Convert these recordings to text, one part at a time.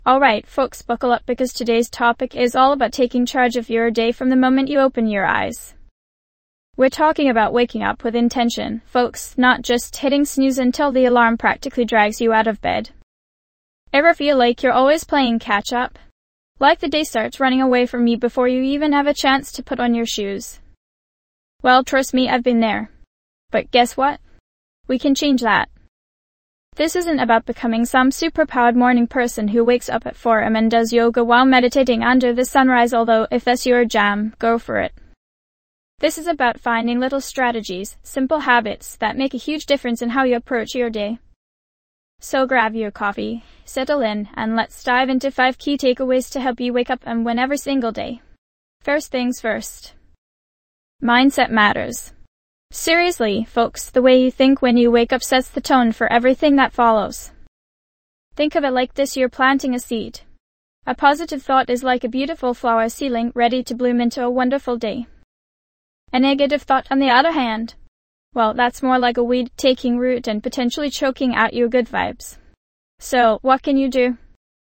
Alright, folks, buckle up because today's topic is all about taking charge of your day from the moment you open your eyes. We're talking about waking up with intention, folks, not just hitting snooze until the alarm practically drags you out of bed. Ever feel like you're always playing catch up? Like the day starts running away from you before you even have a chance to put on your shoes? Well, trust me, I've been there. But guess what? We can change that. This isn't about becoming some super-powered morning person who wakes up at 4 a.m. and does yoga while meditating under the sunrise, although if that's your jam, go for it. This is about finding little strategies, simple habits that make a huge difference in how you approach your day. So grab your coffee, settle in, and let's dive into 5 key takeaways to help you wake up and win every single day. First things first. Mindset matters. Seriously, folks, the way you think when you wake up sets the tone for everything that follows. Think of it like this: you're planting a seed. A positive thought is like a beautiful flower seedling ready to bloom into a wonderful day. A negative thought, on the other hand, well, that's more like a weed taking root and potentially choking out your good vibes. So, what can you do?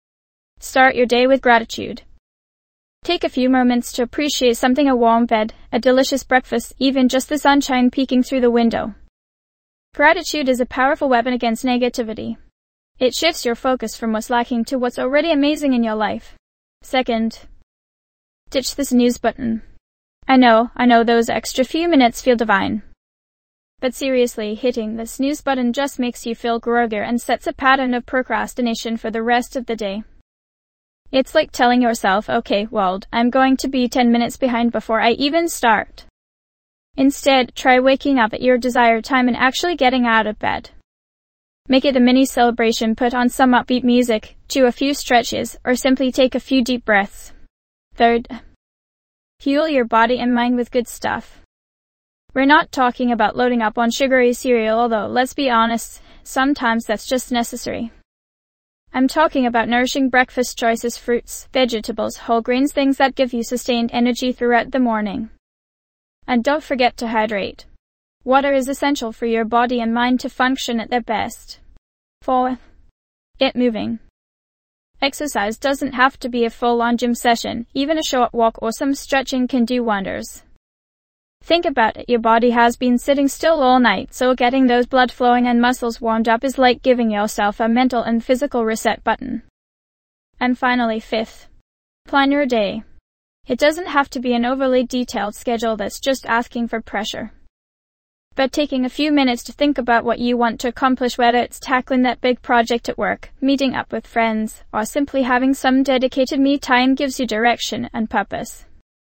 Start your day with gratitude. Take a few moments to appreciate something: a warm bed, a delicious breakfast, even just the sunshine peeking through the window. Gratitude is a powerful weapon against negativity. It shifts your focus from what's lacking to what's already amazing in your life. Second, ditch the snooze button. I know, those extra few minutes feel divine. But seriously, hitting the snooze button just makes you feel groggier and sets a pattern of procrastination for the rest of the day. It's like telling yourself, okay, world, I'm going to be 10 minutes behind before I even start. Instead, try waking up at your desired time and actually getting out of bed. Make it a mini celebration: put on some upbeat music, do a few stretches, or simply take a few deep breaths. Third, fuel your body and mind with good stuff. We're not talking about loading up on sugary cereal, although let's be honest, sometimes that's just necessary. I'm talking about nourishing breakfast choices: fruits, vegetables, whole grains, things that give you sustained energy throughout the morning. And don't forget to hydrate. Water is essential for your body and mind to function at their best. 4. Get moving. Exercise doesn't have to be a full-on gym session. Even a short walk or some stretching can do wonders. Think about it, your body has been sitting still all night, so getting those blood flowing and muscles warmed up is like giving yourself a mental and physical reset button. And finally, 5th, plan your day. It doesn't have to be an overly detailed schedule that's just asking for pressure. But taking a few minutes to think about what you want to accomplish, whether it's tackling that big project at work, meeting up with friends, or simply having some dedicated me time, gives you direction and purpose.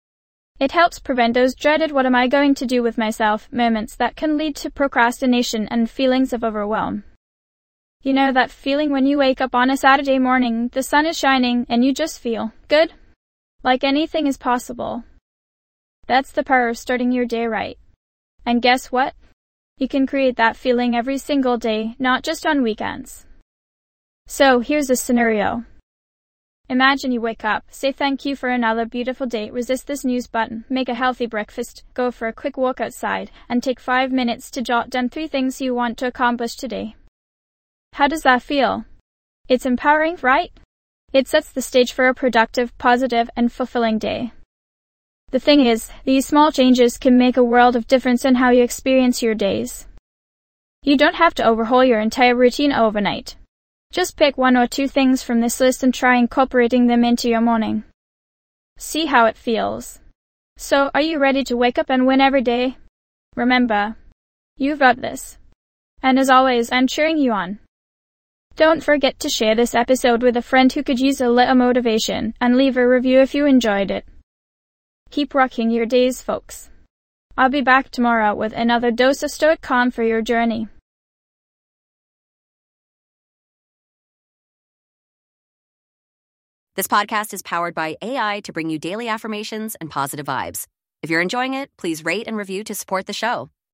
It helps prevent those dreaded "what am I going to do with myself" moments that can lead to procrastination and feelings of overwhelm. You know that feeling when you wake up on a Saturday morning, the sun is shining, and you just feel good? Like anything is possible. That's the power of starting your day right. And guess what? You can create that feeling every single day, not just on weekends. So here's a scenario. Imagine you wake up, say thank you for another beautiful day, resist the snooze button, make a healthy breakfast, go for a quick walk outside, and take 5 minutes to jot down 3 things you want to accomplish today. How does that feel? It's empowering, right? It sets the stage for a productive, positive, and fulfilling day. The thing is, these small changes can make a world of difference in how you experience your days. You don't have to overhaul your entire routine overnight. Just pick 1 or 2 things from this list and try incorporating them into your morning. See how it feels. So, are you ready to wake up and win every day? Remember, you've got this. And as always, I'm cheering you on. Don't forget to share this episode with a friend who could use a little motivation, and leave a review if you enjoyed it. Keep rocking your days, folks. I'll be back tomorrow with another dose of stoic calm for your journey. This podcast is powered by AI to bring you daily affirmations and positive vibes. If you're enjoying it, please rate and review to support the show.